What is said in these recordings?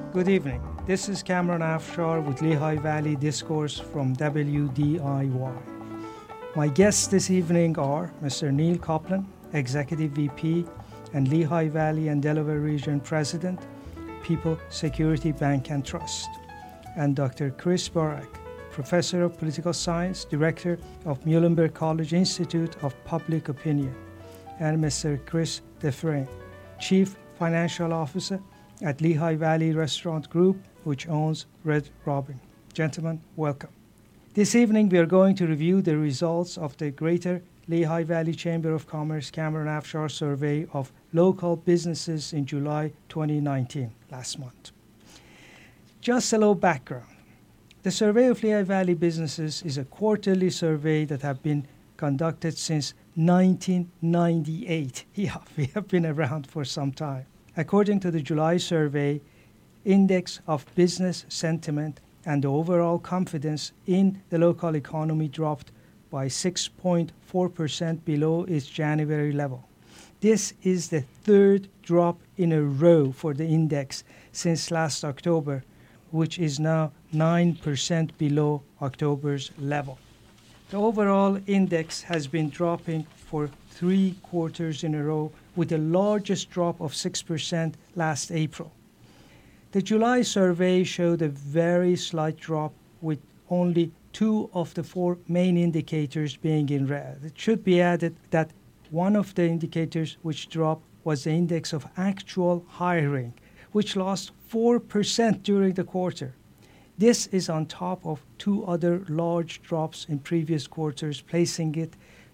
Good evening. This is Cameron Afshar with Lehigh Valley Discourse from WDIY. My guests this evening are Mr. Neil Copeland, Executive VP and Lehigh Valley and Delaware Region President, People Security Bank and Trust, and Dr. Chris Borak, Professor of Political Science, Director of Muhlenberg College Institute of Public Opinion, and Mr. Chris Dufresne, Chief Financial Officer at Lehigh Valley Restaurant Group, which owns Red Robin. Gentlemen, welcome. This evening we are going to review the results of the Greater Lehigh Valley Chamber of Commerce Cameron Afshar survey of local businesses in July 2019, last month. Just a little background. The survey of Lehigh Valley businesses is a quarterly survey that have been conducted since 1998. Yeah, we have been around for some time. According to the July survey, index of business sentiment and the overall confidence in the local economy dropped by 6.4% below its January level. This is the third drop in a row for the index since last October, which is now 9% below October's level. The overall index has been dropping for 3 quarters in a row, with the largest drop of 6% last April. The July survey showed a very slight drop, with only 2 of the 4 main indicators being in red. It should be added that one of the indicators which dropped was the index of actual hiring, which lost 4% during the quarter. This is on top of 2 other large drops in previous quarters, placing it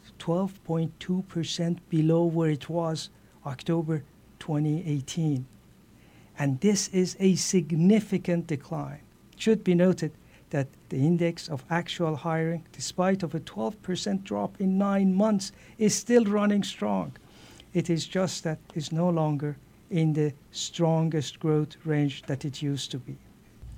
12.2% below where it was October 2018. And this is a significant decline. It should be noted that the index of actual hiring, despite of a 12% drop in 9 months, is still running strong. It is just that it's no longer in the strongest growth range that it used to be.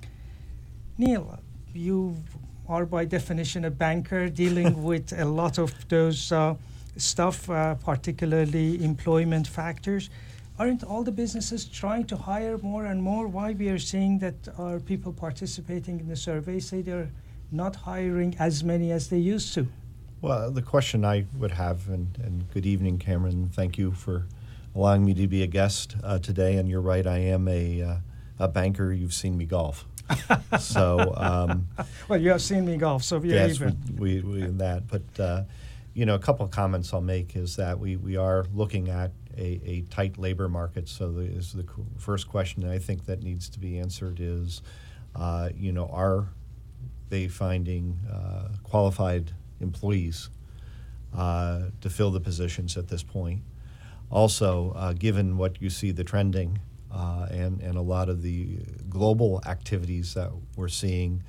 Neil, you are by definition a banker dealing with a lot of those stuff, particularly employment factors. Aren't all the businesses trying to hire more and more? Why we are seeing that our people participating in the survey say they're not hiring as many as they used to? Well, the question I would have, and good evening, Cameron. Thank you for allowing me to be a guest today. And you're right, I am a banker. You've seen me golf. So, well, you have seen me golf, so we yes, even. we that. But a couple of comments I'll make is that we are looking at a tight labor market. So the first question I think that needs to be answered is, are they finding qualified employees to fill the positions at this point? Also, given what you see the trending and a lot of the global activities that we're seeing,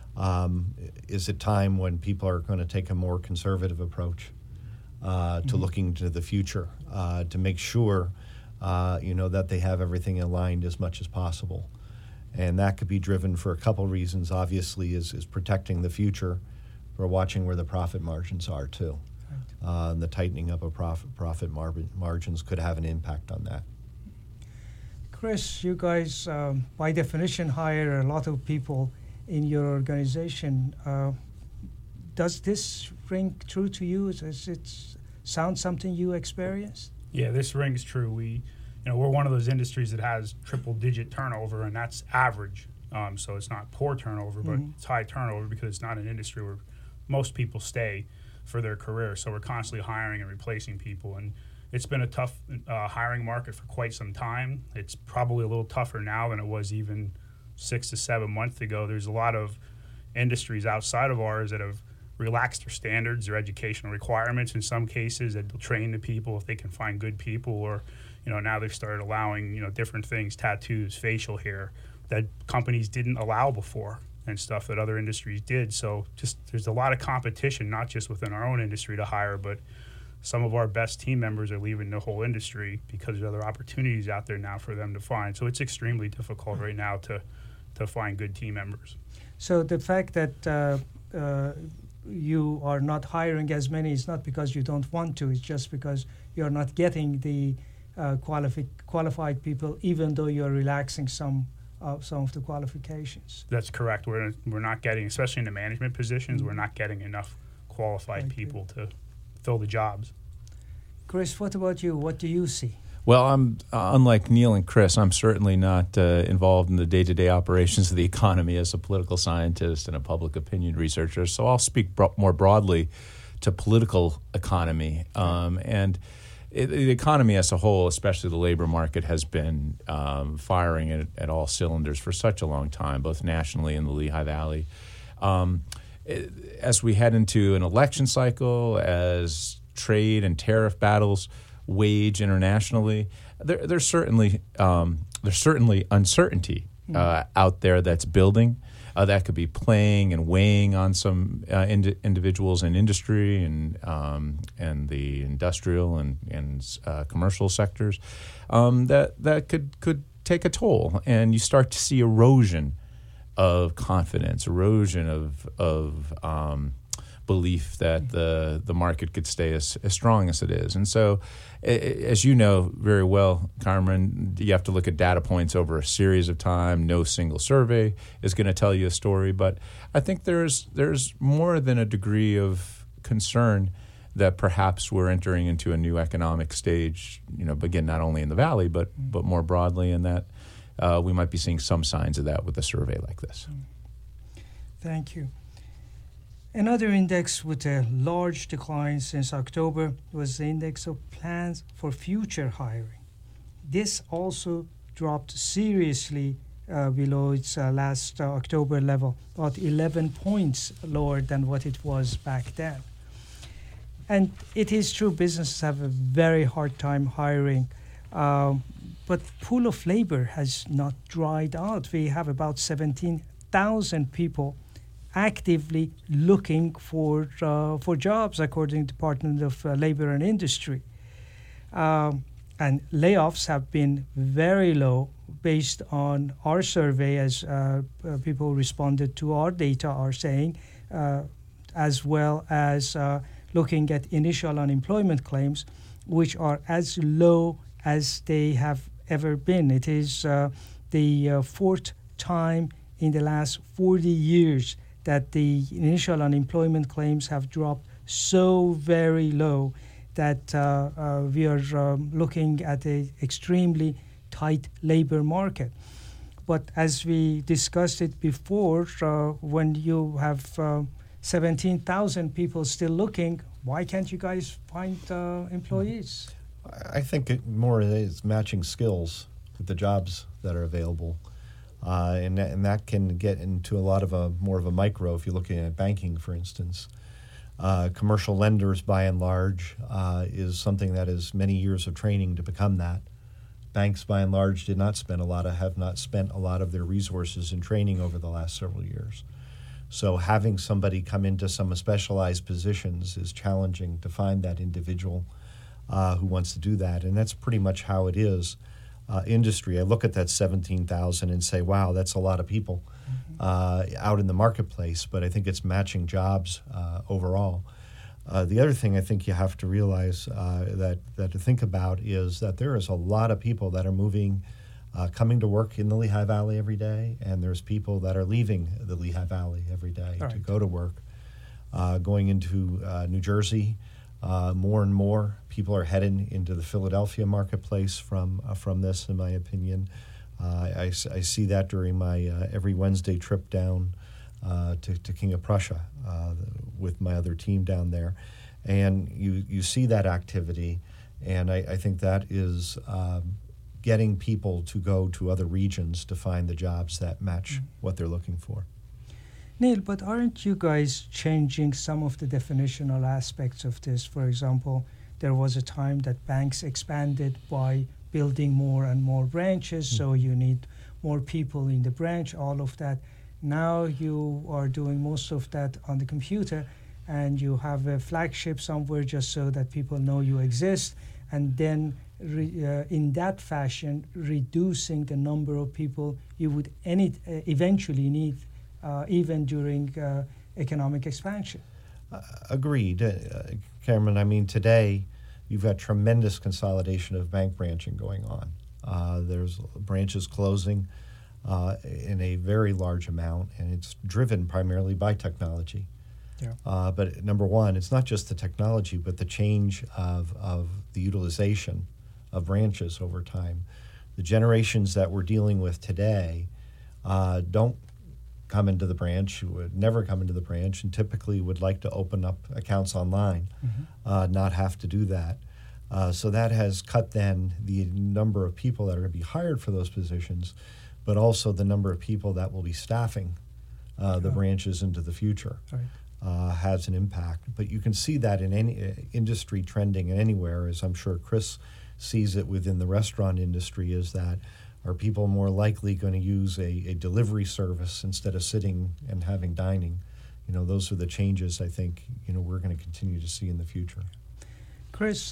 is it time when people are going to take a more conservative approach to looking to the future to make sure, that they have everything aligned as much as possible? And that could be driven for a couple reasons. Obviously, is protecting the future. We're watching where the profit margins are, too. Right. And the tightening up of profit margins could have an impact on that. Chris, you guys, by definition, hire a lot of people in your organization. Does this ring true to you? Does it sound something you experienced? Yeah, this rings true. We're one of those industries that has triple-digit turnover, and that's average. So it's not poor turnover, but it's high turnover because it's not an industry where most people stay for their career. So we're constantly hiring and replacing people, and it's been a tough hiring market for quite some time. It's probably a little tougher now than it was even 6 to 7 months ago. There's a lot of industries outside of ours that have relaxed their standards, their educational requirements in some cases, that will train the people if they can find good people, or now they've started allowing different things, tattoos, facial hair, that companies didn't allow before, and stuff that other industries did. So just there's a lot of competition, not just within our own industry to hire, but some of our best team members are leaving the whole industry because there's other opportunities out there now for them to find. So it's extremely difficult right now to find good team members. So the fact that you are not hiring as many is not because you don't want to, it's just because you're not getting the qualified people, even though you're relaxing some some of the qualifications. That's correct. We're not getting, especially in the management positions, we're not getting enough qualified people to fill the jobs. Chris, what about you? What do you see? Well, I'm unlike Neil and Chris, I'm certainly not involved in the day-to-day operations of the economy as a political scientist and a public opinion researcher. So I'll speak more broadly to political economy. The economy as a whole, especially the labor market, has been firing at all cylinders for such a long time, both nationally and the Lehigh Valley. As we head into an election cycle, as trade and tariff battles wage internationally, there's certainly uncertainty out there that's building. That could be playing and weighing on some individuals in industry and the industrial and commercial sectors. That could take a toll, and you start to see erosion of confidence, erosion of belief that the market could stay as strong as it is. And so, as you know very well, Carmen, you have to look at data points over a series of time. No single survey is going to tell you a story, but I think there's more than a degree of concern that perhaps we're entering into a new economic stage, begin not only in the Valley, but more broadly, and that we might be seeing some signs of that with a survey like this. Thank you. Another index with a large decline since October was the index of plans for future hiring. This also dropped seriously below its last October level, about 11 points lower than what it was back then. And it is true businesses have a very hard time hiring, but pool of labor has not dried out. We have about 17,000 people actively looking for jobs, according to the Department of Labor and Industry. And layoffs have been very low based on our survey, as people responded to our data are saying, as well as looking at initial unemployment claims, which are as low as they have ever been. It is the fourth time in the last 40 years that the initial unemployment claims have dropped so very low that we are looking at an extremely tight labor market. But as we discussed it before, when you have 17,000 people still looking, why can't you guys find employees? I think it more is matching skills with the jobs that are available. And that can get into a lot of more of a micro if you're looking at banking, for instance. Commercial lenders, by and large, is something that is many years of training to become that. Banks, by and large, have not spent a lot of their resources in training over the last several years. So having somebody come into some specialized positions is challenging to find that individual who wants to do that, and that's pretty much how it is. Industry, I look at that 17,000 and say, wow, that's a lot of people out in the marketplace, but I think it's matching jobs overall. The other thing I think you have to realize that to think about is that there is a lot of people that are moving, coming to work in the Lehigh Valley every day, and there's people that are leaving the Lehigh Valley every day to go to work, going into New Jersey. More and more people are heading into the Philadelphia marketplace from this, in my opinion. I see that during my every Wednesday trip down to King of Prussia with my other team down there. And you see that activity, and I think that is getting people to go to other regions to find the jobs that match what they're looking for. Neil, but aren't you guys changing some of the definitional aspects of this? For example, there was a time that banks expanded by building more and more branches, so you need more people in the branch, all of that. Now you are doing most of that on the computer, and you have a flagship somewhere just so that people know you exist, and then in that fashion, reducing the number of people you would eventually need even during economic expansion. Agreed. Cameron, I mean, today you've got tremendous consolidation of bank branching going on. There's branches closing in a very large amount, and it's driven primarily by technology. Yeah. But number one, it's not just the technology, but the change of the utilization of branches over time. The generations that we're dealing with today don't come into the branch, would never come into the branch, and typically would like to open up accounts online, not have to do that. So that has cut then the number of people that are going to be hired for those positions, but also the number of people that will be staffing the branches into the future. Right. Has an impact. But you can see that in any industry trending anywhere, as I'm sure Chris sees it within the restaurant industry, is that are people more likely going to use a delivery service instead of sitting and having dining? Those are the changes I think, we're going to continue to see in the future. Chris,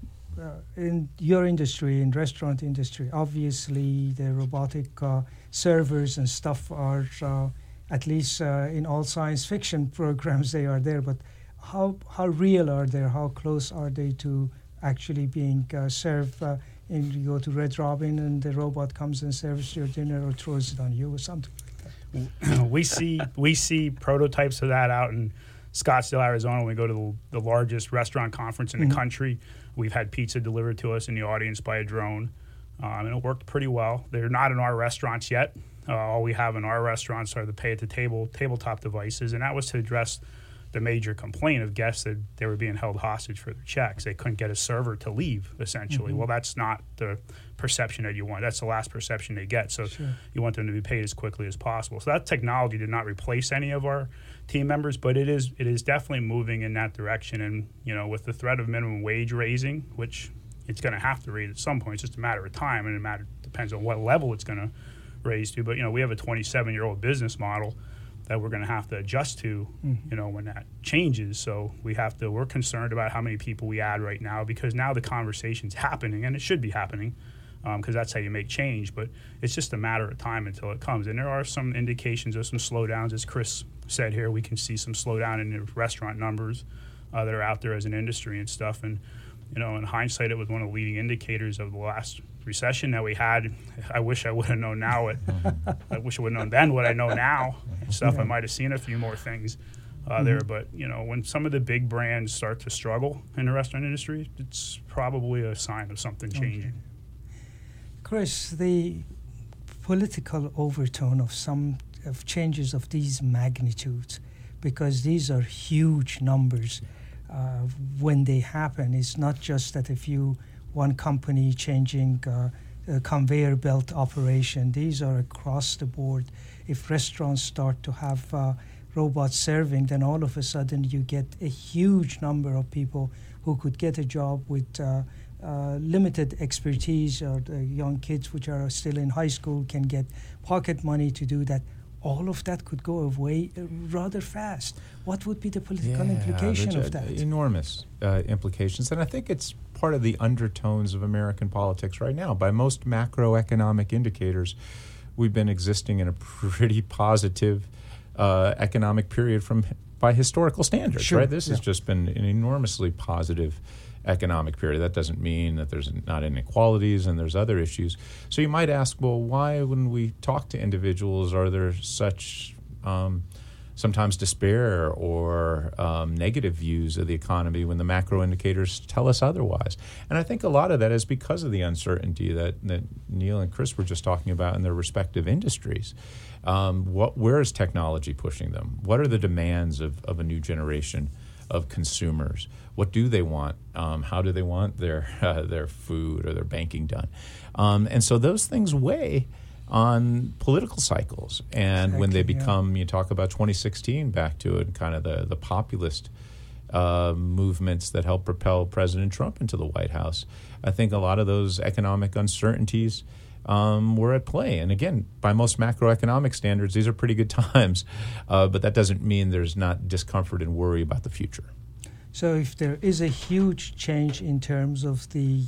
in your industry, in restaurant industry, obviously the robotic servers and stuff are at least in all science fiction programs they are there, but how real are they? How close are they to actually being served? And you go to Red Robin and the robot comes and serves your dinner or throws it on you or something like that. We see prototypes of that out in Scottsdale, Arizona. When we go to the largest restaurant conference in the country, we've had pizza delivered to us in the audience by a drone, and it worked pretty well. They're not in our restaurants yet. All we have in our restaurants are the pay-at-the-table tabletop devices, and that was to address the major complaint of guests that they were being held hostage for their checks. They couldn't get a server to leave, essentially. Well, that's not the perception that you want. That's the last perception they get. So you want them to be paid as quickly as possible. So that technology did not replace any of our team members, but it is definitely moving in that direction. And, with the threat of minimum wage raising, which it's going to have to raise at some point, it's just a matter of time, and depends on what level it's going to raise to. But, we have a 27-year-old business model that we're going to have to adjust to, when that changes. So we're concerned about how many people we add right now, because now the conversation's happening, and it should be happening, because that's how you make change. But it's just a matter of time until it comes. And there are some indications of some slowdowns. As Chris said here, we can see some slowdown in the restaurant numbers that are out there as an industry and stuff. And, in hindsight, it was one of the leading indicators of the last recession that we had. I wish I would have known now I wish I would have known then what I know now and stuff. I might have seen a few more things there. But, when some of the big brands start to struggle in the restaurant industry, it's probably a sign of something changing. Chris, the political overtone of some of changes of these magnitudes, because these are huge numbers, when they happen, it's not just that one company changing a conveyor belt operation. These are across the board. If restaurants start to have robots serving, then all of a sudden you get a huge number of people who could get a job with limited expertise, or the young kids which are still in high school can get pocket money to do that. All of that could go away rather fast. What would be the political implication of that? Enormous implications. And I think it's part of the undertones of American politics right now. By most macroeconomic indicators, we've been existing in a pretty positive economic period by historical standards, right? This has just been an enormously positive economic period. That doesn't mean that there's not inequalities and there's other issues. So you might ask, well, why when we talk to individuals are there such sometimes despair or negative views of the economy when the macro indicators tell us otherwise? And I think a lot of that is because of the uncertainty that Neil and Chris were just talking about in their respective industries. Where is technology pushing them? What are the demands of a new generation of consumers? What do they want? How do they want their food or their banking done? And so those things weigh on political cycles. And when they become, you talk about 2016 back to it, kind of the populist movements that helped propel President Trump into the White House, I think a lot of those economic uncertainties were at play. And again, by most macroeconomic standards, these are pretty good times, but that doesn't mean there's not discomfort and worry about the future. So if there is a huge change in terms of the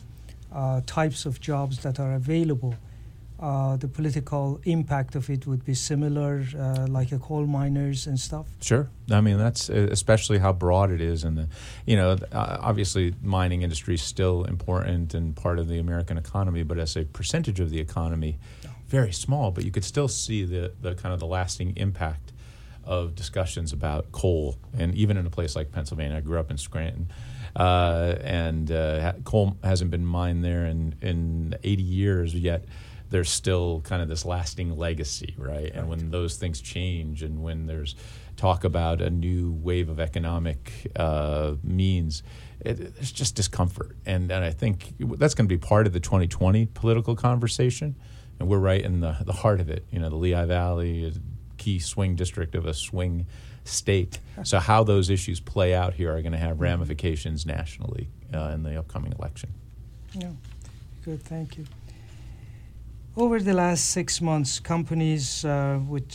types of jobs that are available, the political impact of it would be similar, like a coal miners and stuff? Sure. I mean, that's especially how broad it is. And, obviously mining industry is still important and part of the American economy, but as a percentage of the economy, very small, but you could still see the kind of the lasting impact of discussions about coal. And even in a place like Pennsylvania, I grew up in Scranton, and coal hasn't been mined there in 80 years yet. There's still kind of this lasting legacy, right? And when those things change, and when there's talk about a new wave of economic means, there's just discomfort. And I think that's going to be part of the 2020 political conversation. And we're right in the heart of it. You know, the Lehigh Valley is a key swing district of a swing state. So how those issues play out here are going to have ramifications nationally in the upcoming election. Yeah, good, thank you. Over the last 6 months, companies with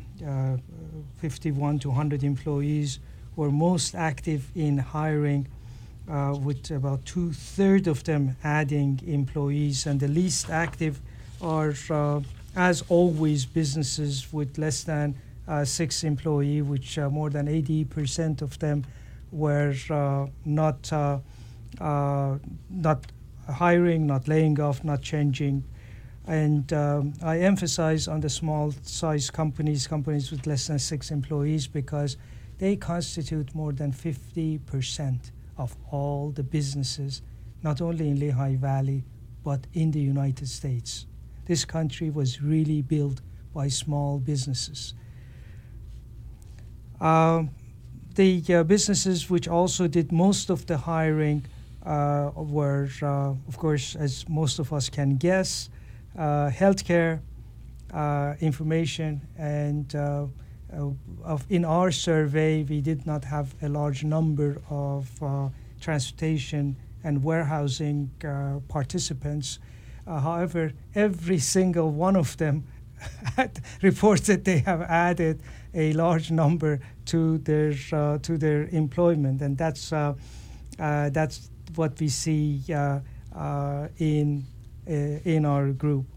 51 to 100 employees were most active in hiring, with about 2/3 of them adding employees, and the least active are, as always, businesses with less than 6 employees, which more than 80% of them were not hiring, not laying off, not changing. And I emphasize on the small-size companies with less than 6 employees, because they constitute more than 50% of all the businesses, not only in Lehigh Valley, but in the United States. This country was really built by small businesses. The businesses which also did most of the hiring were, of course, as most of us can guess, healthcare, information, and in our survey, we did not have a large number of transportation and warehousing participants. However, every single one of them reported they have added a large number to their employment, and that's what we see in our group.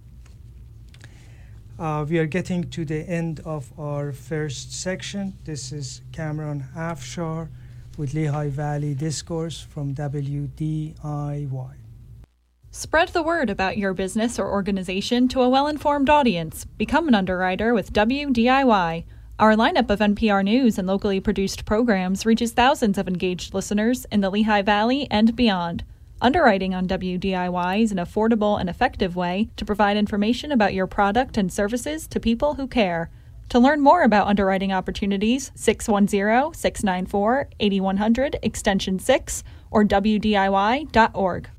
We are getting to the end of our first section. This is Cameron Afshar with Lehigh Valley Discourse from WDIY. Spread the word about your business or organization to a well-informed audience. Become an underwriter with WDIY. Our lineup of NPR News and locally produced programs reaches thousands of engaged listeners in the Lehigh Valley and beyond. Underwriting on WDIY is an affordable and effective way to provide information about your product and services to people who care. To learn more about underwriting opportunities, 610-694-8100, extension 6, or WDIY.org.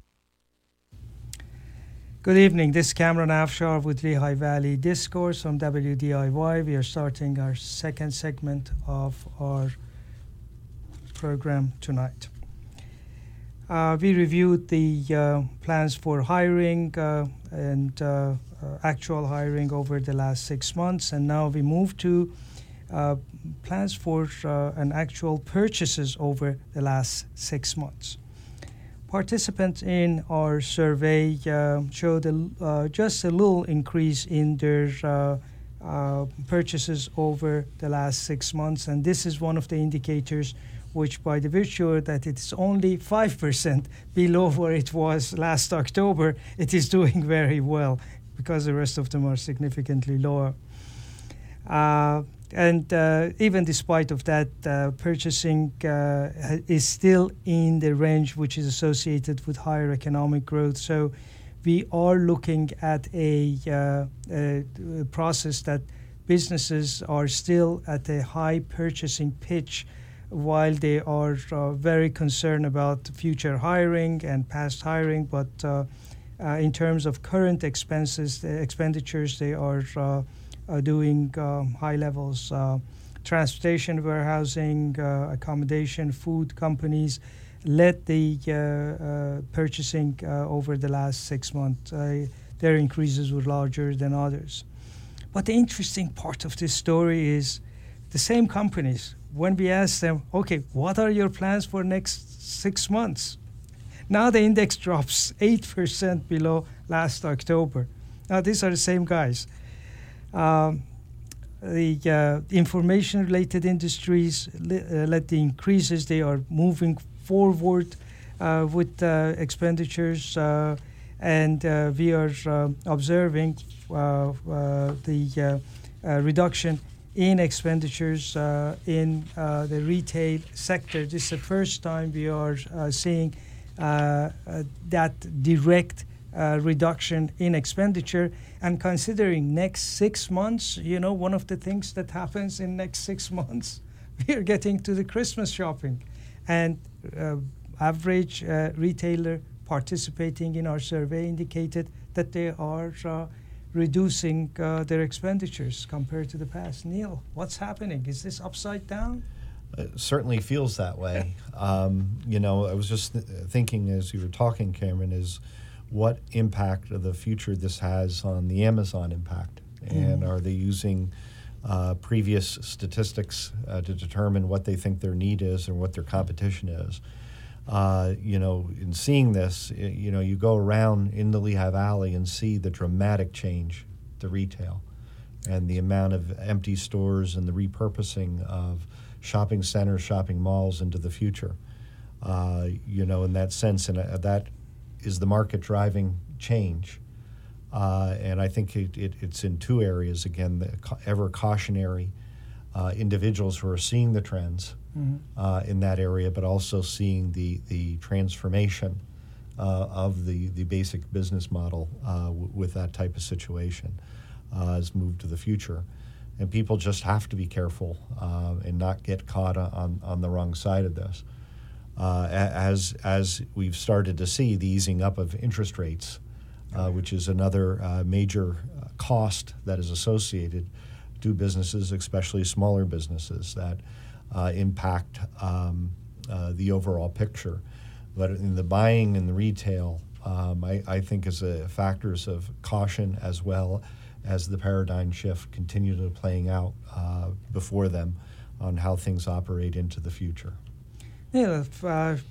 Good evening. This is Cameron Afshar with Lehigh Valley Discourse from WDIY. We are starting our second segment of our program tonight. We reviewed the plans for hiring and actual hiring over the last 6 months, and now we move to plans for an actual purchases over the last 6 months. Participants in our survey showed just a little increase in their purchases over the last 6 months, and this is one of the indicators which, by the virtue that it's only 5% below where it was last October, it is doing very well, because the rest of them are significantly lower. And even despite of that, purchasing is still in the range which is associated with higher economic growth. So we are looking at a process that businesses are still at a high purchasing pitch, while they are very concerned about future hiring and past hiring. But in terms of current expenditures, they are doing high levels. Transportation, warehousing, accommodation, food companies led the purchasing over the last 6 months. Their increases were larger than others. But the interesting part of this story is the same companies, when we ask them, okay, what are your plans for next 6 months? Now the index drops 8% below last October. Now these are the same guys. The information-related industries led the increases. They are moving forward with expenditures. and we are observing the reduction in expenditures in the retail sector. This is the first time we are seeing that direct reduction in expenditure. And considering next 6 months, one of the things that happens in next 6 months, we are getting to the Christmas shopping. And average retailer participating in our survey indicated that they are reducing their expenditures compared to the past. Neil, what's happening? Is this upside down? It certainly feels that way. I was just thinking as you were talking, Cameron, is what impact of the future this has on the Amazon impact. And are they using previous statistics to determine what they think their need is and what their competition is? In seeing this, you go around in the Lehigh Valley and see the dramatic change to retail and the amount of empty stores and the repurposing of shopping centers, shopping malls into the future. In that sense, and that is the market driving change. And I think it's in two areas. Again, the ever cautionary individuals who are seeing the trends in that area, but also seeing the transformation of the basic business model with that type of situation has moved to the future. And people just have to be careful and not get caught on the wrong side of this. As we've started to see the easing up of interest rates, which is another major cost that is associated to businesses, especially smaller businesses, that impact the overall picture. But in the buying and the retail, I think is factors of caution as well as the paradigm shift continue to playing out before them on how things operate into the future. Yeah, if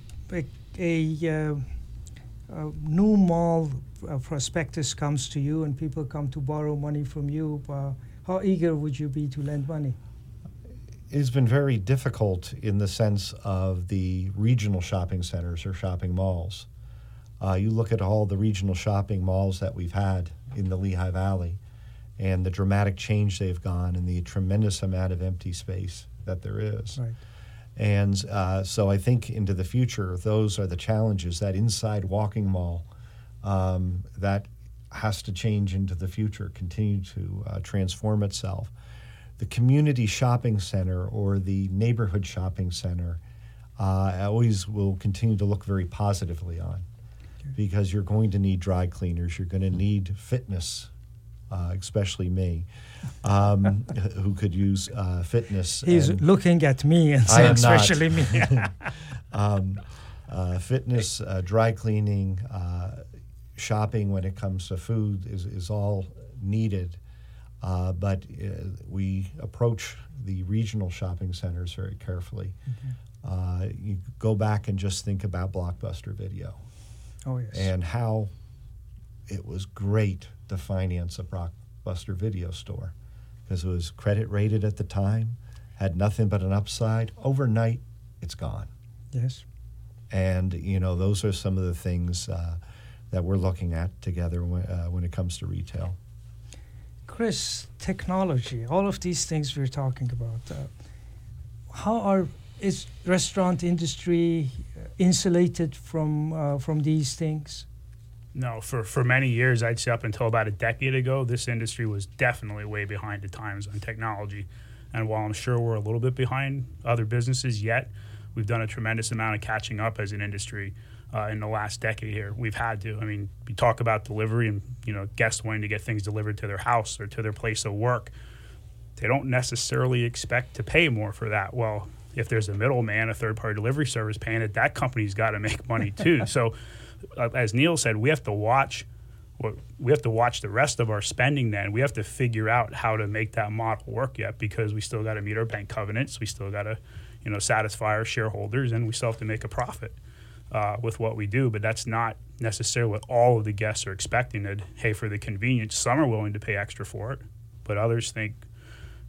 a new mall prospectus comes to you and people come to borrow money from you, how eager would you be to lend money? It's been very difficult in the sense of the regional shopping centers or shopping malls. You look at all the regional shopping malls that we've had in the Lehigh Valley and the dramatic change they've gone and the tremendous amount of empty space that there is. Right. And so I think into the future, those are the challenges. That inside walking mall, that has to change into the future, continue to transform itself. The community shopping center or the neighborhood shopping center, I always will continue to look very positively on, because you're going to need dry cleaners, you're going to need fitness, especially me, who could use fitness. He's looking at me and saying, especially me. Fitness, dry cleaning, shopping when it comes to food is all needed. But we approach the regional shopping centers very carefully. You go back and just think about Blockbuster Video. Oh, yes. And how it was great to finance a Blockbuster Video store, because it was credit rated at the time, had nothing but an upside. Overnight, it's gone. Yes. And, those are some of the things that we're looking at together when it comes to retail. Chris, technology, all of these things we're talking about, is restaurant industry insulated from these things? No, for many years, I'd say up until about a decade ago, this industry was definitely way behind the times on technology. And while I'm sure we're a little bit behind other businesses yet, we've done a tremendous amount of catching up as an industry in the last decade here. We've had to. I mean, you talk about delivery and, guests wanting to get things delivered to their house or to their place of work. They don't necessarily expect to pay more for that. Well, if there's a middleman, a third-party delivery service paying it, that company's got to make money too. So, as Neil said, we have to watch the rest of our spending. Then we have to figure out how to make that model work yet, because we still got to meet our bank covenants. We still got to, satisfy our shareholders, and we still have to make a profit with what we do. But that's not necessarily what all of the guests are expecting. That, hey, for the convenience, some are willing to pay extra for it, but others think,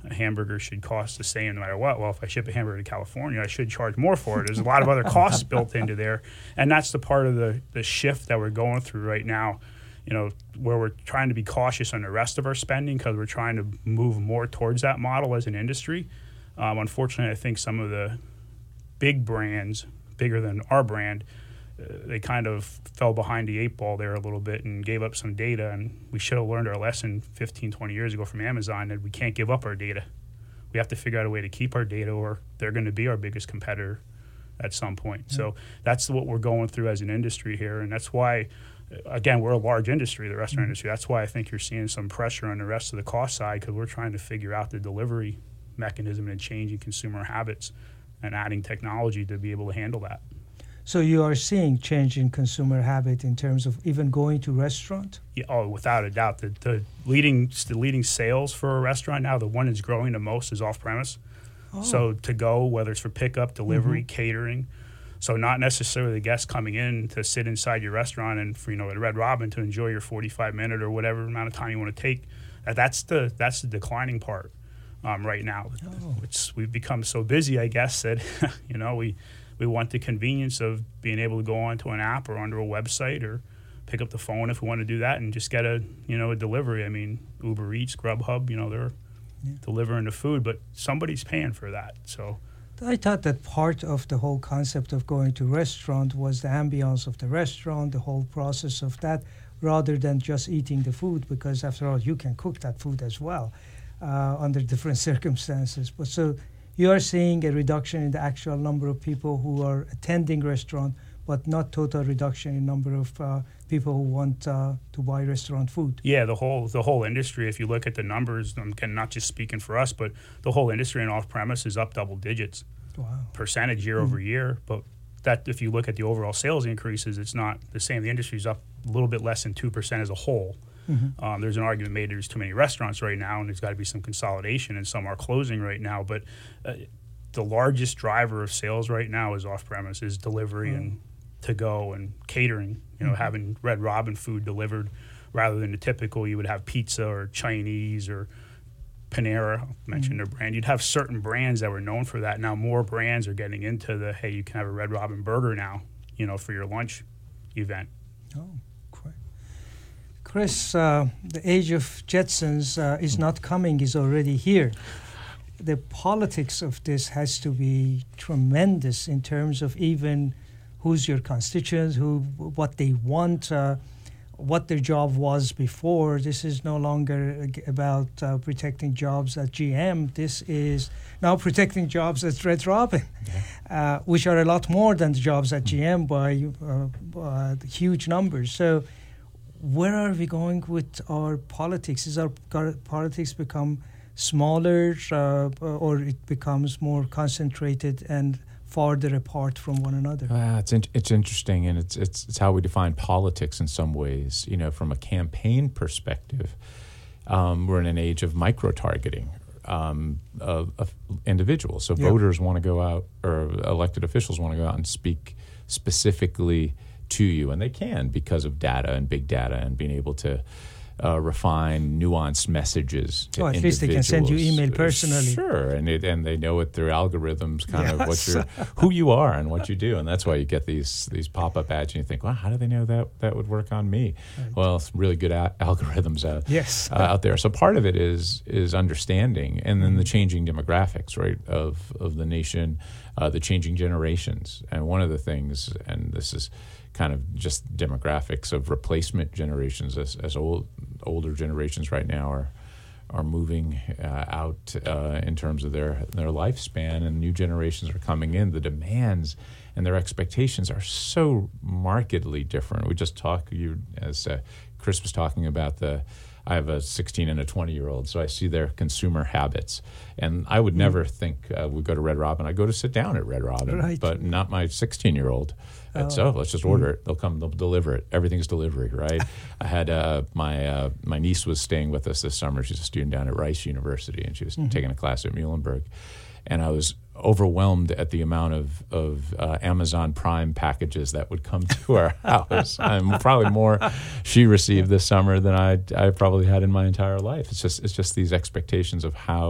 a hamburger should cost the same no matter what. Well, if I ship a hamburger to California, I should charge more for it. There's a lot of other costs built into there. And that's the part of the shift that we're going through right now, where we're trying to be cautious on the rest of our spending because we're trying to move more towards that model as an industry. Unfortunately, I think some of the big brands, bigger than our brand, they kind of fell behind the eight ball there a little bit and gave up some data. And we should have learned our lesson 15, 20 years ago from Amazon that we can't give up our data. We have to figure out a way to keep our data or they're going to be our biggest competitor at some point. Mm-hmm. So that's what we're going through as an industry here. And that's why, again, we're a large industry, the restaurant industry. That's why I think you're seeing some pressure on the rest of the cost side because we're trying to figure out the delivery mechanism and changing consumer habits and adding technology to be able to handle that. So you are seeing change in consumer habit in terms of even going to restaurant? Yeah, without a doubt. The leading sales for a restaurant now, the one that's growing the most is off-premise. Oh. So to go, whether it's for pickup, delivery, catering. So not necessarily the guest coming in to sit inside your restaurant and for at Red Robin to enjoy your 45-minute or whatever amount of time you want to take. That's the declining part right now. Oh. We've become so busy, I guess, that we want the convenience of being able to go onto an app or onto a website or pick up the phone if we want to do that and just get a delivery. I mean, Uber Eats, Grubhub, they're delivering the food, but somebody's paying for that. So I thought that part of the whole concept of going to restaurant was the ambiance of the restaurant, the whole process of that, rather than just eating the food, because after all, you can cook that food as well under different circumstances. But so you are seeing a reduction in the actual number of people who are attending restaurant, but not total reduction in number of people who want to buy restaurant food. Yeah, the whole industry, if you look at the numbers, again, not just speaking for us, but the whole industry in off-premise is up double digits percentage year over year. But that if you look at the overall sales increases, it's not the same. The industry's up a little bit less than 2% as a whole. Mm-hmm. There's an argument made there's too many restaurants right now, and there's got to be some consolidation, and some are closing right now. But the largest driver of sales right now is off-premise, is delivery and to-go and catering, having Red Robin food delivered rather than the typical you would have pizza or Chinese or Panera, I'll mention their brand. You'd have certain brands that were known for that. Now more brands are getting into the, hey, you can have a Red Robin burger now, for your lunch event. Oh, great. Chris, the age of Jetsons is not coming, is already here. The politics of this has to be tremendous in terms of even who's your constituents, what they want, what their job was before. This is no longer about protecting jobs at GM. This is now protecting jobs at Red Robin, which are a lot more than the jobs at GM by huge numbers. So where are we going with our politics? Is our politics become smaller or it becomes more concentrated and farther apart from one another? It's interesting, and it's how we define politics in some ways. From a campaign perspective, we're in an age of micro-targeting of individuals. So voters want to go out, or elected officials want to go out and speak specifically to you, and they can because of data and big data and being able to refine nuanced messages to at least they can send you email personally. Sure, and they know it through algorithms, of who you are and what you do, and that's why you get these pop-up ads, and you think, well, how do they know that would work on me? Right. Well, it's really good algorithms out there. So part of it is understanding, and then the changing demographics, right, of the nation, the changing generations, and one of the things, and this is kind of just demographics of replacement generations as older generations right now are moving out in terms of their lifespan, and new generations are coming in. The demands and their expectations are so markedly different. We just talked, as Chris was talking about, I have a 16 and a 20-year-old, so I see their consumer habits. And I would never think we'd go to Red Robin. I go to sit down at Red Robin, but not my 16-year-old. So let's just order it. They'll deliver it. Everything's delivery, right? I had my niece was staying with us this summer. She's a student down at Rice University, and she was taking a class at Muhlenberg. And I was overwhelmed at the amount of Amazon Prime packages that would come to our house. Probably more she received this summer than I probably had in my entire life. It's just these expectations of how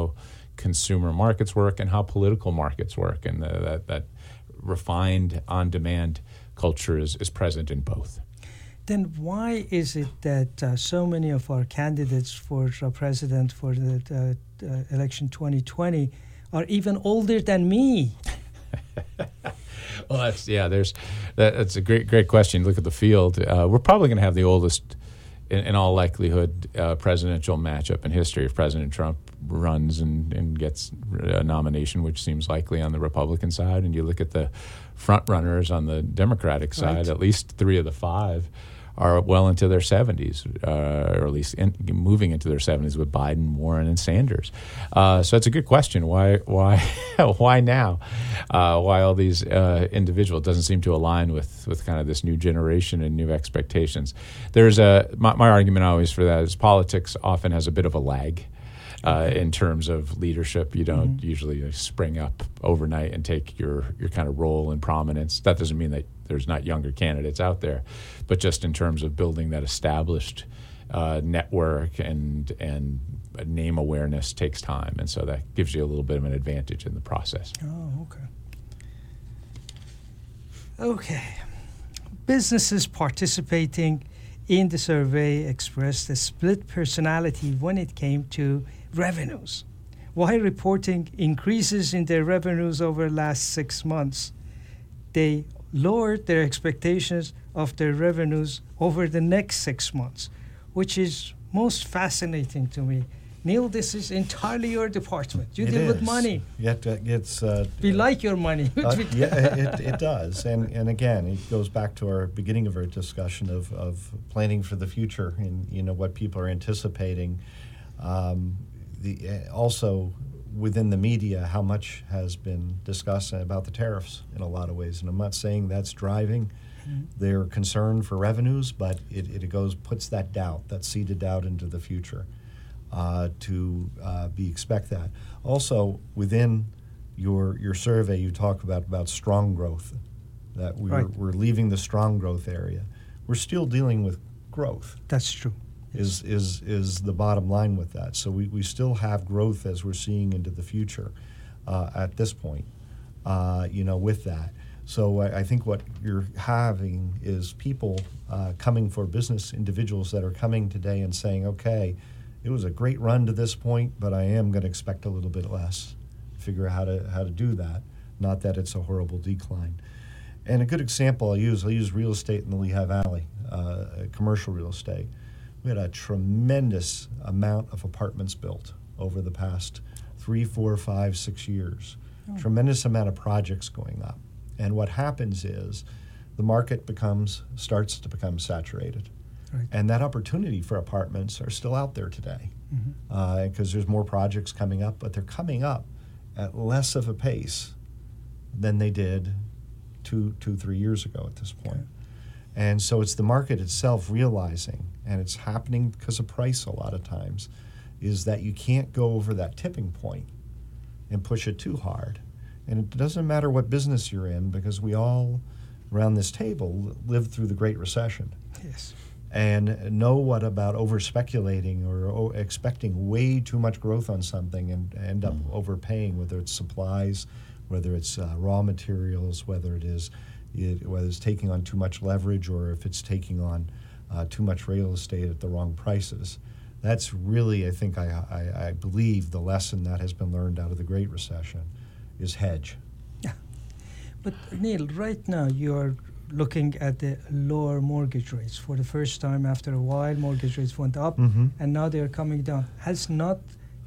consumer markets work and how political markets work, and that refined on-demand culture is present in both. Then why is it that so many of our candidates for president for the election 2020 are even older than me? Well, that's a great question. Look at the field. We're probably going to have the oldest, in all likelihood, presidential matchup in history if President Trump runs and gets a nomination, which seems likely on the Republican side. And you look at the front runners on the Democratic side, right. At least 3 of the 5 are well into their 70s, or at least moving into their 70s with Biden, Warren, and Sanders. So it's a good question. Why now? Why all these individuals? It doesn't seem to align with kind of this new generation and new expectations. There's my argument always for that is politics often has a bit of a lag. In terms of leadership, you don't usually spring up overnight and take your kind of role and prominence. That doesn't mean that there's not younger candidates out there, but just in terms of building that established network and name awareness takes time, and so that gives you a little bit of an advantage in the process. Oh, okay. Okay. Businesses participating in the survey expressed a split personality when it came to revenues. While reporting increases in their revenues over the last 6 months, they lowered their expectations of their revenues over the next 6 months, which is most fascinating to me. Neil, this is entirely your department. You deal with money. We like your money. It does. And again, it goes back to our beginning of our discussion of planning for the future and what people are anticipating. Also within the media, how much has been discussed about the tariffs in a lot of ways. And I'm not saying that's driving their concern for revenues, but it puts that doubt, that seeded doubt into the future. Expect that. Also, within your survey, you talk about strong growth, that we're leaving the strong growth area. We're still dealing with growth. That's true. Is the bottom line with that. So we still have growth as we're seeing into the future at this point, with that. So I think what you're having is people coming for business individuals that are coming today and saying, okay, it was a great run to this point, but I am going to expect a little bit less. Figure out how to do that. Not that it's a horrible decline. And a good example I'll use real estate in the Lehigh Valley, commercial real estate. We had a tremendous amount of apartments built over the past 3, 4, 5, 6 years. Tremendous amount of projects going up. And what happens is the market starts to become saturated. Right. And that opportunity for apartments are still out there today because there's more projects coming up, but they're coming up at less of a pace than they did 2, 3 years ago at this point. Okay. And so it's the market itself realizing, and it's happening because of price a lot of times, is that you can't go over that tipping point and push it too hard. And it doesn't matter what business you're in, because we all around this table lived through the Great Recession. Yes. And know what about over-speculating or expecting way too much growth on something and end up overpaying, whether it's supplies, whether it's raw materials, whether it's taking on too much leverage, or if it's taking on too much real estate at the wrong prices. That's really, I think, I believe the lesson that has been learned out of the Great Recession is hedge. Yeah. But Neil, right now you're looking at the lower mortgage rates. For the first time after a while, mortgage rates went up, and now they're coming down. Hasn't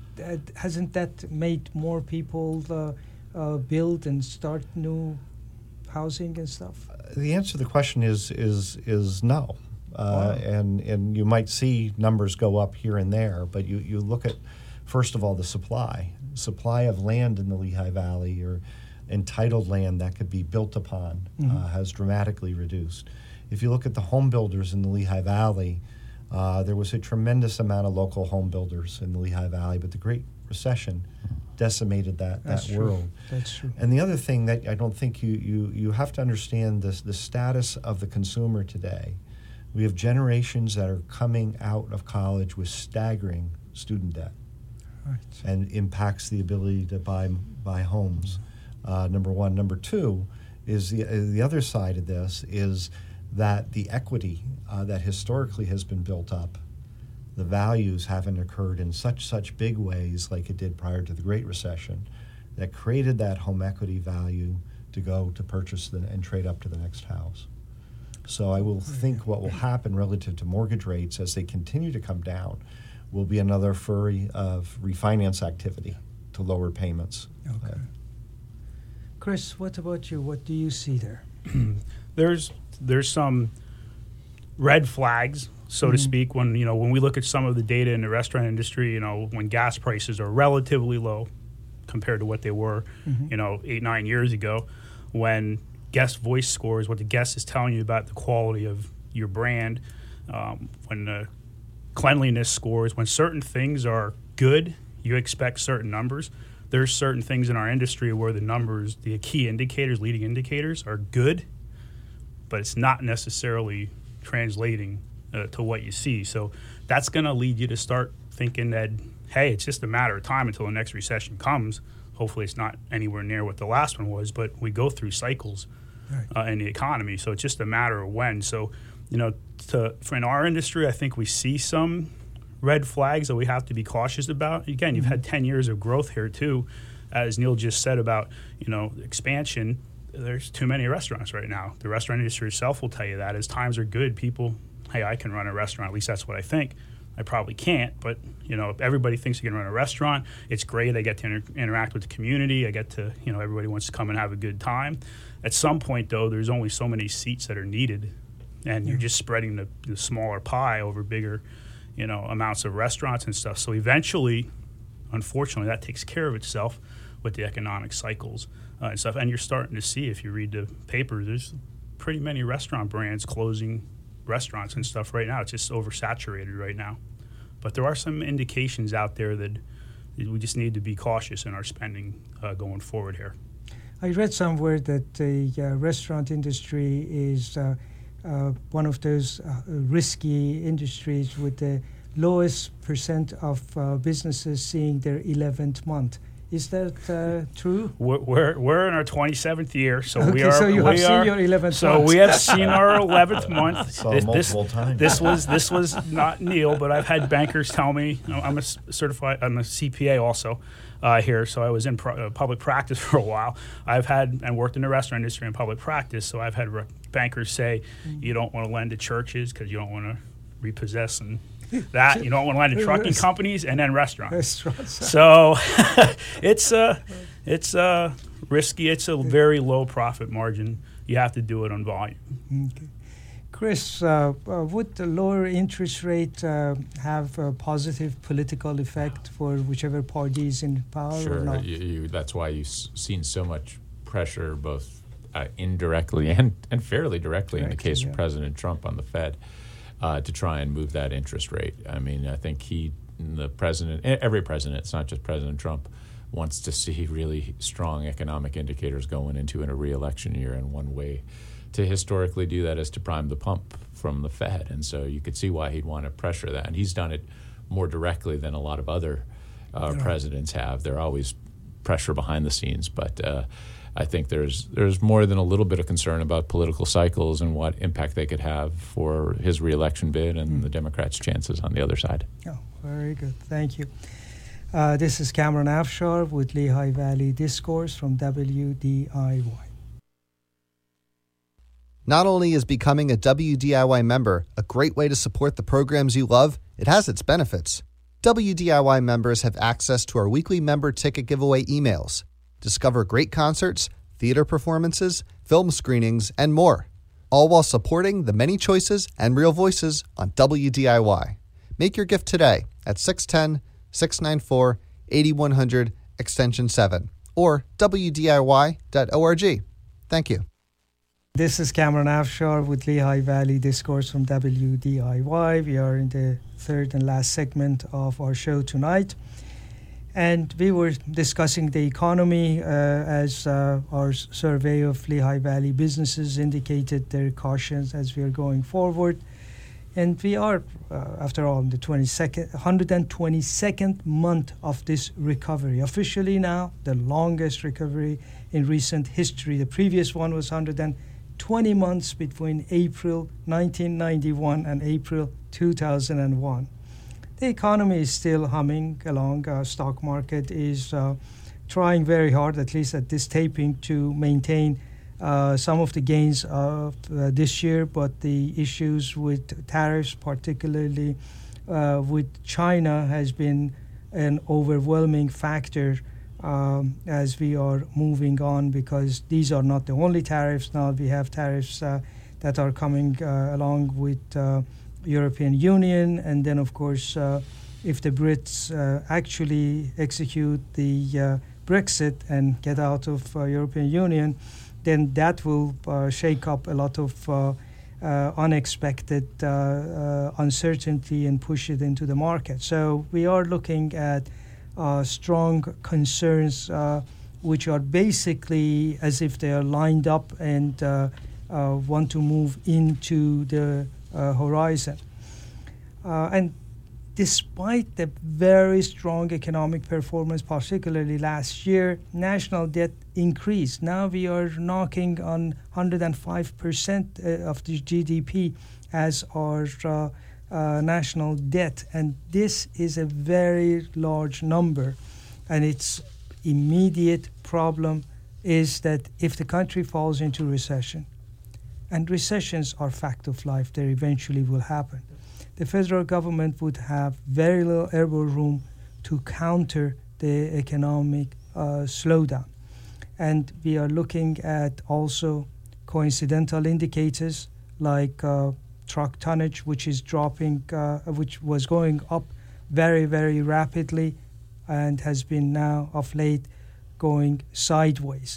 that made more people build and start new housing and stuff? The answer to the question is no. Wow. And you might see numbers go up here and there, but you look at, first of all, the supply of land in the Lehigh Valley, or entitled land that could be built upon, has dramatically reduced. If you look at the home builders in the Lehigh Valley, there was a tremendous amount of local home builders in the Lehigh Valley, but the Great Recession decimated that world. That's true. And the other thing that I don't think you have to understand the status of the consumer today. We have generations that are coming out of college with staggering student debt. and impacts the ability to buy homes. Number one. Number two is the other side of this is that the equity that historically has been built up, the values haven't occurred in such big ways like it did prior to the Great Recession that created that home equity value to go to purchase and trade up to the next house. So I will think what will happen relative to mortgage rates as they continue to come down will be another flurry of refinance activity to lower payments. Okay. Chris, what about you? What do you see there? There's some red flags, so to speak, when we look at some of the data in the restaurant industry, when gas prices are relatively low compared to what they were, 8-9 years ago, when guest voice scores, what the guest is telling you about the quality of your brand, when the cleanliness scores, when certain things are good, you expect certain numbers. There's certain things in our industry where the numbers, the key indicators, leading indicators, are good, but it's not necessarily translating to what you see. So that's going to lead you to start thinking that, hey, it's just a matter of time until the next recession comes. Hopefully it's not anywhere near what the last one was, but we go through cycles in the economy. So it's just a matter of when. So, for in our industry, I think we see some red flags that we have to be cautious about. Again, you've had 10 years of growth here too. As Neil just said about, expansion, there's too many restaurants right now. The restaurant industry itself will tell you that. As times are good, people, hey, I can run a restaurant. At least that's what I think. I probably can't, but, if everybody thinks you can run a restaurant, it's great. I get to interact with the community. I get to, everybody wants to come and have a good time. At some point, though, there's only so many seats that are needed, and you're just spreading the smaller pie over bigger, amounts of restaurants and stuff. So eventually, unfortunately, that takes care of itself with the economic cycles and stuff. And you're starting to see, if you read the paper, there's pretty many restaurant brands closing restaurants and stuff right now. It's just oversaturated right now. But there are some indications out there that we just need to be cautious in our spending going forward here. I read somewhere that the restaurant industry is one of those risky industries with the lowest percent of businesses seeing their 11th month. Is that true? We're in our 27th year, so okay, we are. So you have seen your 11th month. So we have seen our 11th month. So multiple times. This was not Neil, but I've had bankers tell me. I'm a CPA also here, so I was in public practice for a while. I've had and worked in the restaurant industry in public practice, so I've had bankers say you don't want to lend to churches because you don't want to repossess and that. You don't want to lend to trucking companies and then restaurants. So it's risky. It's a very low profit margin. You have to do it on volume. Okay. Chris, would the lower interest rate have a positive political effect for whichever party is in power or not? Sure. That's why you've seen so much pressure, both indirectly and fairly directly in the case of President Trump on the Fed, to try and move that interest rate. I mean, I think every president, it's not just President Trump, wants to see really strong economic indicators going into a re-election year, and one way to historically do that is to prime the pump from the Fed. And so you could see why he'd want to pressure that. And he's done it more directly than a lot of other presidents have. They're always pressure behind the scenes, but I think there's more than a little bit of concern about political cycles and what impact they could have for his re-election bid and the Democrats' chances on the other side. Oh, very good. Thank you. This is Cameron Afshar with Lehigh Valley Discourse from WDIY. Not only is becoming a WDIY member a great way to support the programs you love, it has its benefits. WDIY members have access to our weekly member ticket giveaway emails. Discover great concerts, theater performances, film screenings, and more, all while supporting the many choices and real voices on WDIY. Make your gift today at 610-694-8100 extension 7 or WDIY.org. Thank you. This is Cameron Afshar with Lehigh Valley Discourse from WDIY. We are in the third and last segment of our show tonight. And we were discussing the economy as our survey of Lehigh Valley businesses indicated their cautions as we are going forward. And we are, after all, in the 122nd month of this recovery. Officially now, the longest recovery in recent history. The previous one was 120 months between April 1991 and April 2001. The economy is still humming along. Stock market is trying very hard, at least at this taping, to maintain some of the gains of this year, but the issues with tariffs, particularly with China, has been an overwhelming factor as we are moving on, because these are not the only tariffs. Now we have tariffs that are coming along with European Union, and then of course if the Brits actually execute the Brexit and get out of European Union, then that will shake up a lot of unexpected uncertainty and push it into the market. So we are looking at strong concerns which are basically as if they are lined up and want to move into the horizon. And despite the very strong economic performance, particularly last year, national debt increased. Now we are knocking on 105% of the GDP as our national debt. And this is a very large number. And its immediate problem is that if the country falls into recession, and recessions are fact of life, they eventually will happen, the federal government would have very little elbow room to counter the economic slowdown. And we are looking at also coincidental indicators like truck tonnage, which is dropping, which was going up very, very rapidly and has been now of late going sideways.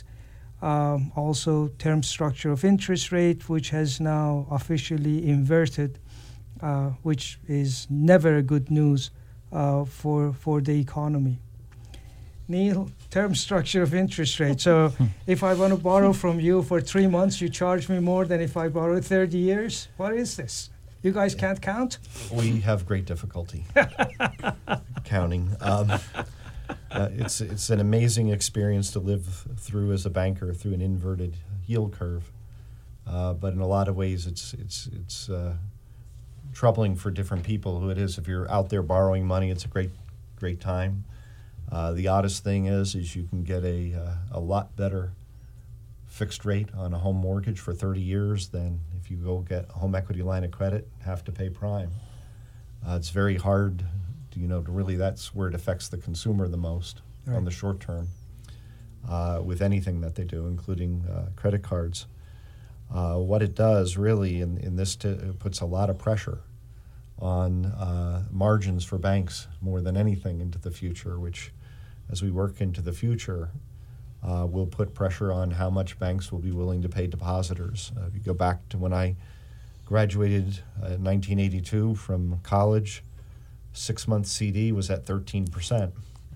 Also, term structure of interest rate, which has now officially inverted, which is never good news for the economy. Neil, term structure of interest rate. So if I want to borrow from you for 3 months, you charge me more than if I borrow 30 years? What is this? You guys can't count? We have great difficulty counting. It's an amazing experience to live through as a banker, through an inverted yield curve. But in a lot of ways, it's troubling for different people who it is. If you're out there borrowing money, it's a great time. The oddest thing is you can get a lot better fixed rate on a home mortgage for 30 years than if you go get a home equity line of credit, have to pay prime. It's very hard, to really, that's where it affects the consumer the most on the short term with anything that they do, including credit cards. What it does really in this puts a lot of pressure on margins for banks more than anything into the future, which as we work into the future will put pressure on how much banks will be willing to pay depositors. If you go back to when I graduated in 1982 from college, 6-month CD was at 13%.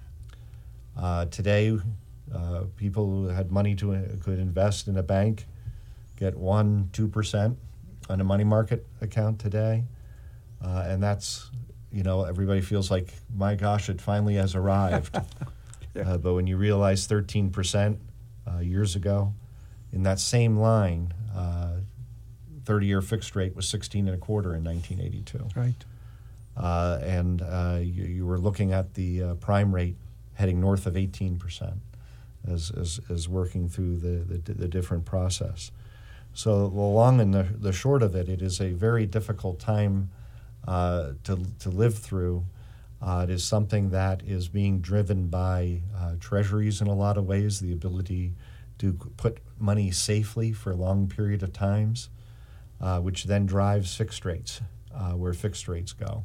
Today, people who had money could invest in a bank get 1-2% on a money market account today. And that's, everybody feels like, my gosh, it finally has arrived. Yeah. But when you realize 13% years ago, in that same line, 30-year fixed rate was 16.25 in 1982. Right. And you were looking at the prime rate heading north of 18% as working through the different process. So the long and the short of it is a very difficult time to live through. It is something that is being driven by treasuries in a lot of ways, the ability to put money safely for a long period of times, which then drives fixed rates, where fixed rates go.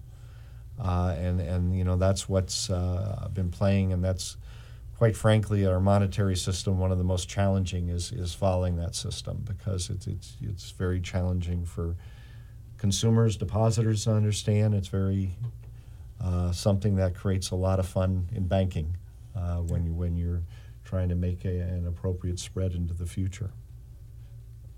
And that's what's been playing, and that's, quite frankly, our monetary system, one of the most challenging is following that system, because it's very challenging for consumers, depositors to understand. It's very something that creates a lot of fun in banking when you're trying to make an appropriate spread into the future.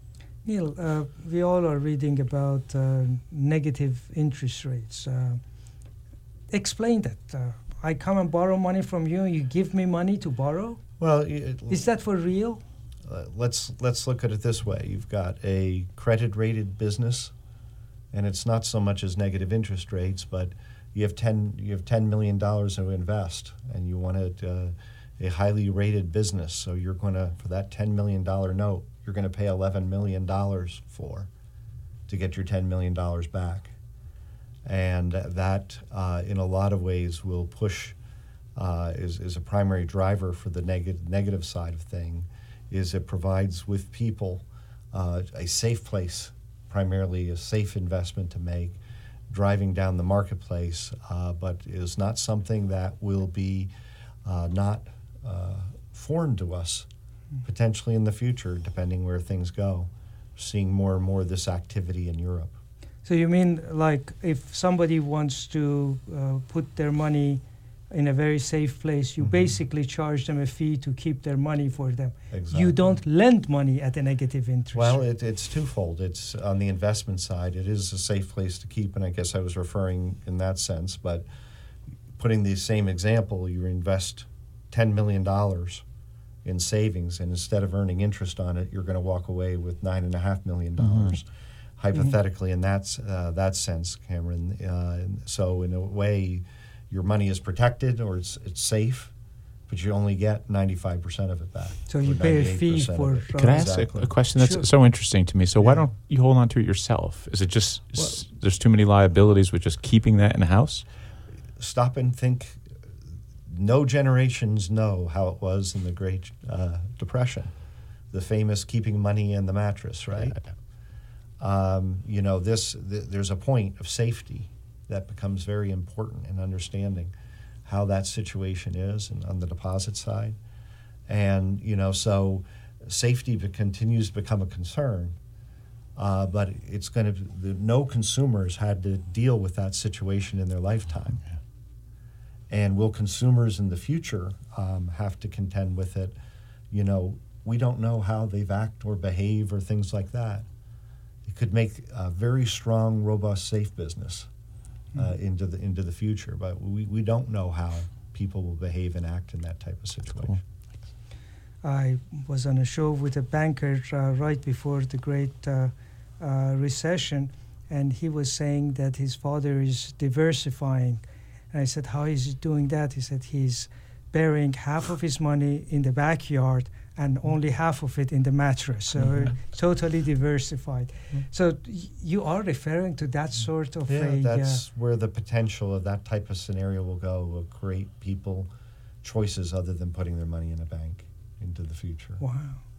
Neil, we all are reading about negative interest rates. Explain that. I come and borrow money from you, you give me money to borrow? Well, is that for real? Let's look at it this way. You've got a credit-rated business, and it's not so much as negative interest rates, but you have $10 million to invest, and you wanted a highly rated business. So you're going to, for that $10 million note, you're going to pay $11 million to get your $10 million back. And that, in a lot of ways, will push, is a primary driver for the negative side of thing, is it provides with people a safe place, primarily a safe investment to make, driving down the marketplace, but is not something that will be not foreign to us potentially in the future, depending where things go. Seeing more and more of this activity in Europe. So you mean like if somebody wants to put their money in a very safe place, you basically charge them a fee to keep their money for them. Exactly. You don't lend money at a negative interest Well, rate. it's twofold. It's on the investment side, it is a safe place to keep, and I guess I was referring in that sense, but putting the same example, you invest $10 million in savings, and instead of earning interest on it, you're going to walk away with $9.5 million, hypothetically, in that sense, Cameron. So in a way, your money is protected or it's safe, but you only get 95% of it back. So you pay a fee for... Could I ask a question that's so interesting to me? So why don't you hold on to it yourself? Is it just there's too many liabilities with just keeping that in the house? Stop and think. No generations know how it was in the Great Depression, the famous keeping money in the mattress, right? There's a point of safety that becomes very important in understanding how that situation is and on the deposit side. And, so safety continues to become a concern, but it's going to, no consumers had to deal with that situation in their lifetime. Yeah. And will consumers in the future have to contend with it? We don't know how they've act or behave or things like that. It could make a very strong, robust, safe business into the future, but we don't know how people will behave and act in that type of situation. Cool. I was on a show with a banker right before the Great Recession, and he was saying that his father is diversifying. And I said, how is he doing that? He said he's burying half of his money in the backyard and only half of it in the mattress. So totally diversified. So you are referring to that sort of that's where the potential of that type of scenario will go, will create people choices other than putting their money in a bank into the future. Wow.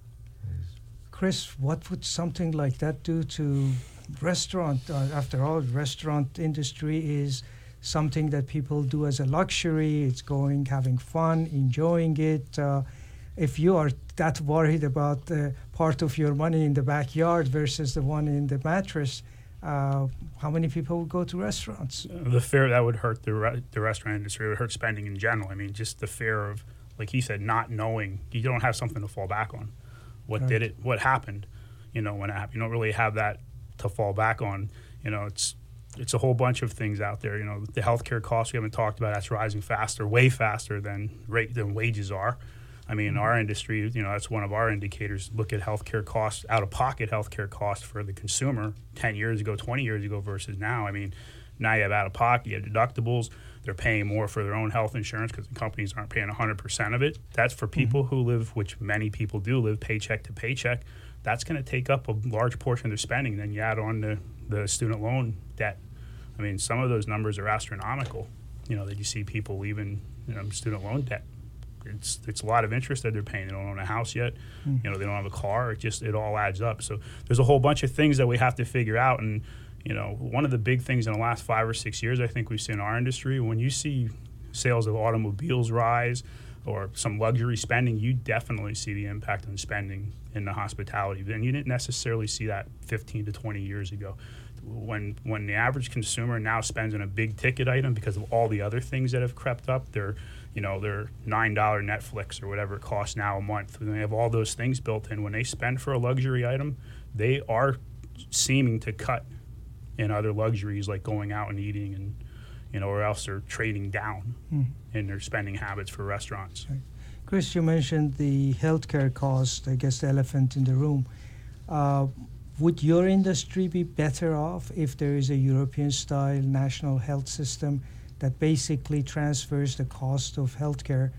Chris, what would something like that do to restaurant? After all, restaurant industry is something that people do as a luxury. It's having fun, enjoying it. If you are that worried about the part of your money in the backyard versus the one in the mattress, how many people would go to restaurants? The fear that would hurt the restaurant industry. It would hurt spending in general. I mean, just the fear of, like he said, not knowing. You don't have something to fall back on. What did it? What happened? When it happened, you don't really have that to fall back on. It's a whole bunch of things out there. The healthcare costs we haven't talked about, that's rising faster, way faster than wages are. I mean, in our industry, that's one of our indicators. Look at healthcare costs, out-of-pocket healthcare costs for the consumer 10 years ago, 20 years ago versus now. I mean, now you have out-of-pocket, you have deductibles. They're paying more for their own health insurance because the companies aren't paying 100% of it. That's for people who live, which many people do live paycheck to paycheck. That's going to take up a large portion of their spending. Then you add on the student loan debt. I mean, some of those numbers are astronomical, that you see people leaving student loan debt. It's a lot of interest that they're paying. They don't own a house yet. They don't have a car. It all adds up. So there's a whole bunch of things that we have to figure out. And, one of the big things in the last 5 or 6 years I think we've seen in our industry, when you see sales of automobiles rise or some luxury spending, you definitely see the impact on spending in the hospitality. And you didn't necessarily see that 15 to 20 years ago. When the average consumer now spends on a big ticket item because of all the other things that have crept up, their $9 Netflix or whatever it costs now a month, when they have all those things built in, when they spend for a luxury item, they are seeming to cut in other luxuries like going out and eating, and or else they're trading down in their spending habits for restaurants. Right. Chris, you mentioned the healthcare cost, I guess the elephant in the room. Would your industry be better off if there is a European-style national health system that basically transfers the cost of healthcare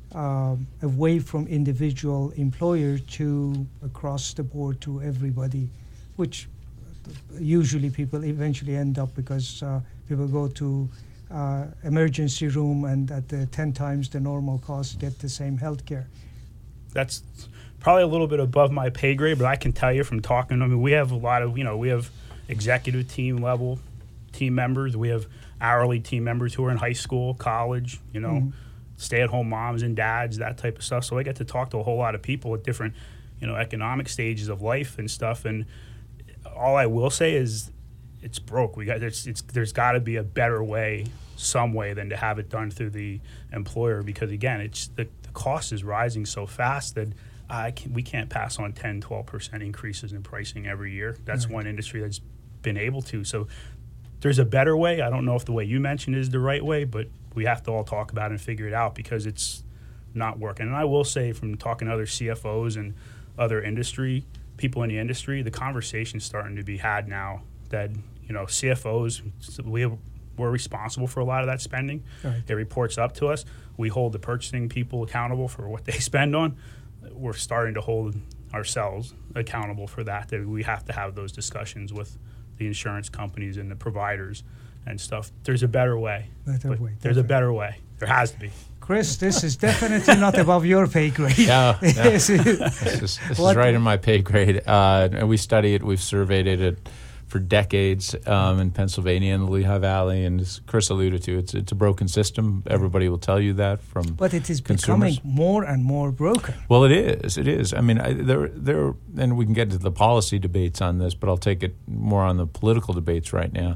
away from individual employer to across the board to everybody, which usually people eventually end up because people go to emergency room and at the 10 times the normal cost get the same health care? That's probably a little bit above my pay grade, but I can tell you from talking, I mean, we have a lot of, we have executive team level team members. We have hourly team members who are in high school, college, stay-at-home moms and dads, that type of stuff. So I get to talk to a whole lot of people at different, economic stages of life and stuff. And all I will say is it's broke. There's got to be a better way, some way, than to have it done through the employer, because again, it's the cost is rising so fast that we can't pass on 10-12% increases in pricing every year. That's one industry that's been able to. So there's a better way. I don't know if the way you mentioned is the right way, but we have to all talk about it and figure it out, because it's not working. And I will say, from talking to other CFOs and other industry people in the industry, the conversation's starting to be had now that CFOs, we're responsible for a lot of that spending. Right. It reports up to us. We hold the purchasing people accountable for what they spend on. We're starting to hold ourselves accountable for that we have to have those discussions with the insurance companies and the providers and stuff. There's a better way. There's a better way. There has to be. Chris, this is definitely not above your pay grade. No. This is right in my pay grade. And we study it. We've surveyed it for decades in Pennsylvania and the Lehigh Valley. And as Chris alluded to, it's a broken system. Everybody will tell you that from But it is consumers. Becoming more and more broken. Well, it is. It is. I mean, there, and we can get into the policy debates on this, but I'll take it more on the political debates right now.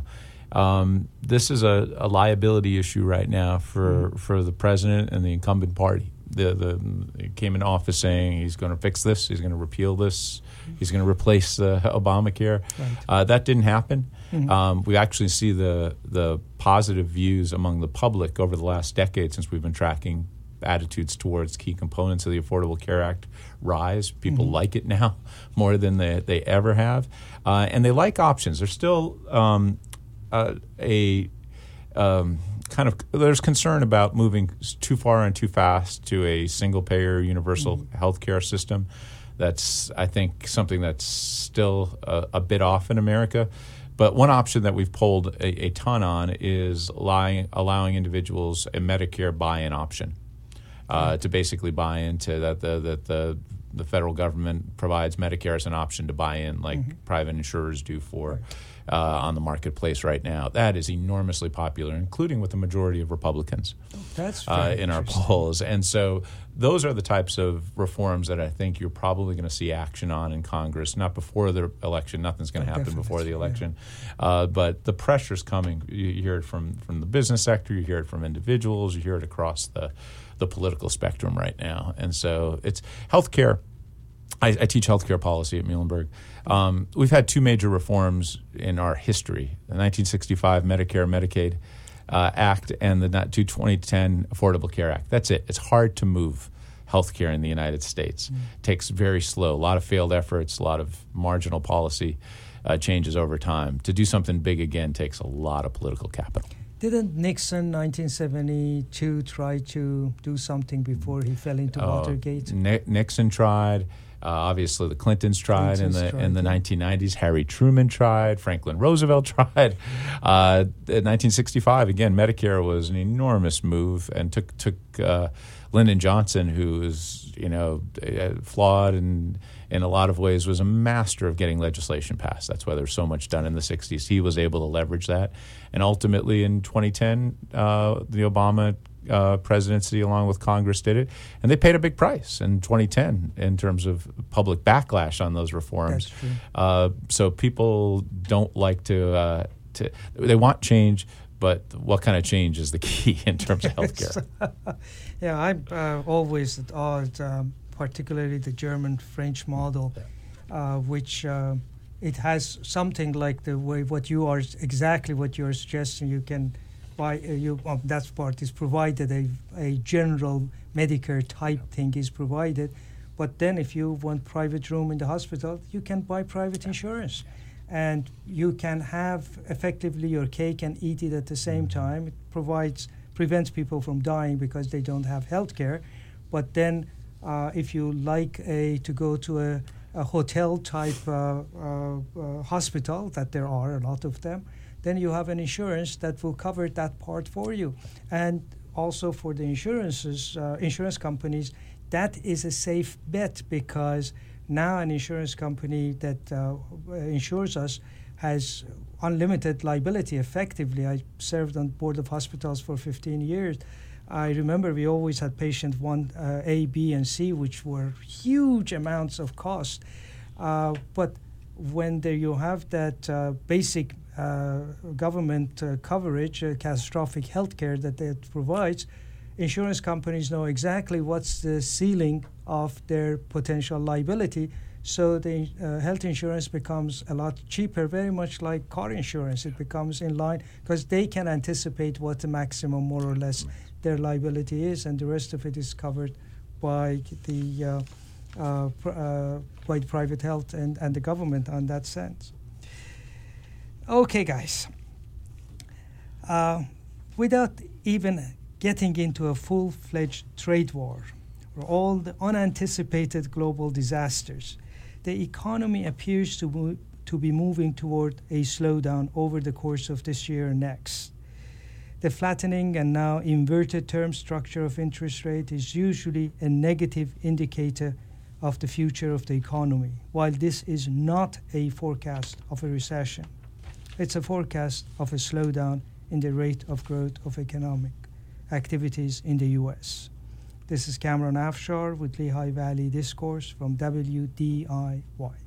This is a liability issue right now for the president and the incumbent party. He came in office saying he's going to fix this, he's going to repeal this, he's going to replace Obamacare. Right. That didn't happen. Mm-hmm. We actually see the positive views among the public over the last decade, since we've been tracking attitudes towards key components of the Affordable Care Act rise. People like it now more than they ever have. And they like options. There's still there's concern about moving too far and too fast to a single-payer universal health care system. That's, I think, something that's still a bit off in America. But one option that we've pulled a ton on is allowing individuals a Medicare buy-in option to basically buy into that the federal government provides Medicare as an option to buy in, like private insurers do for on the marketplace right now. That is enormously popular, including with the majority of Republicans in our polls. And so those are the types of reforms that I think you're probably going to see action on in Congress, not before the election. Nothing's going to happen before the election. Yeah. But the pressure's coming. You hear it from the business sector. You hear it from individuals. You hear it across the political spectrum right now. And so it's healthcare. I teach healthcare policy at Muhlenberg. We've had two major reforms in our history: the 1965 Medicare-Medicaid Act and the 2010 Affordable Care Act. That's it. It's hard to move healthcare in the United States. It takes very slow. A lot of failed efforts, a lot of marginal policy changes over time. To do something big again takes a lot of political capital. Didn't Nixon, 1972, try to do something before he fell into Watergate? Nixon tried. Obviously, the Clintons tried in the 1990s. Harry Truman tried. Franklin Roosevelt tried. In 1965, again, Medicare was an enormous move, and took Lyndon Johnson, who is flawed and in a lot of ways was a master of getting legislation passed. That's why there's so much done in the 60s. He was able to leverage that. And ultimately in 2010, the Obama presidency along with Congress did it. And they paid a big price in 2010 in terms of public backlash on those reforms. That's true. So people don't like to they want change, but what kind of change is the key in terms of healthcare? Yeah, I'm always at odds, particularly the German-French model. which it has something like the way exactly what you're suggesting. You can buy, that part is provided, a general Medicare type thing is provided. But then if you want private room in the hospital, you can buy private insurance. And you can have effectively your cake and eat it at the same time. It prevents people from dying because they don't have health care. But then if you like to go to a hotel type hospital, that there are a lot of them, then you have an insurance that will cover that part for you. And also for the insurance companies, that is a safe bet, because now an insurance company that insures us has unlimited liability effectively. I served on board of hospitals for 15 years. I remember we always had patient 1, A, B, and C, which were huge amounts of cost. But when you have that basic government coverage, catastrophic health care that it provides, insurance companies know exactly what's the ceiling of their potential liability. So the health insurance becomes a lot cheaper, very much like car insurance. It becomes in line because they can anticipate what the maximum, more or less, their liability is, and the rest of it is covered by the private health and the government on that sense. Okay, guys. Without even getting into a full-fledged trade war or all the unanticipated global disasters, the economy appears to be moving toward a slowdown over the course of this year and next. The flattening and now inverted term structure of interest rate is usually a negative indicator of the future of the economy, while this is not a forecast of a recession. It's a forecast of a slowdown in the rate of growth of economic activities in the U.S. This is Cameron Afshar with Lehigh Valley Discourse from WDIY.